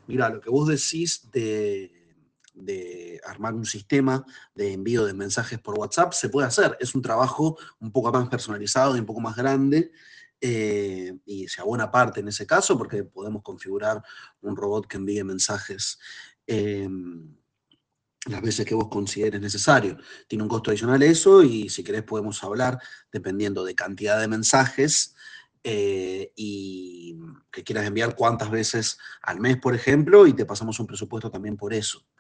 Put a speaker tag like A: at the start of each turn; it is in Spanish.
A: Mira, lo que vos decís de armar un sistema de envío de mensajes por WhatsApp se puede hacer. Es un trabajo un poco más personalizado y un poco más grande. Y se abona parte en ese caso porque podemos configurar un robot que envíe mensajes eh, las veces que vos consideres necesario. Tiene un costo adicional eso y si querés podemos hablar dependiendo de cantidad de mensajes y que quieras enviar cuántas veces al mes, por ejemplo, y te pasamos un presupuesto también por eso.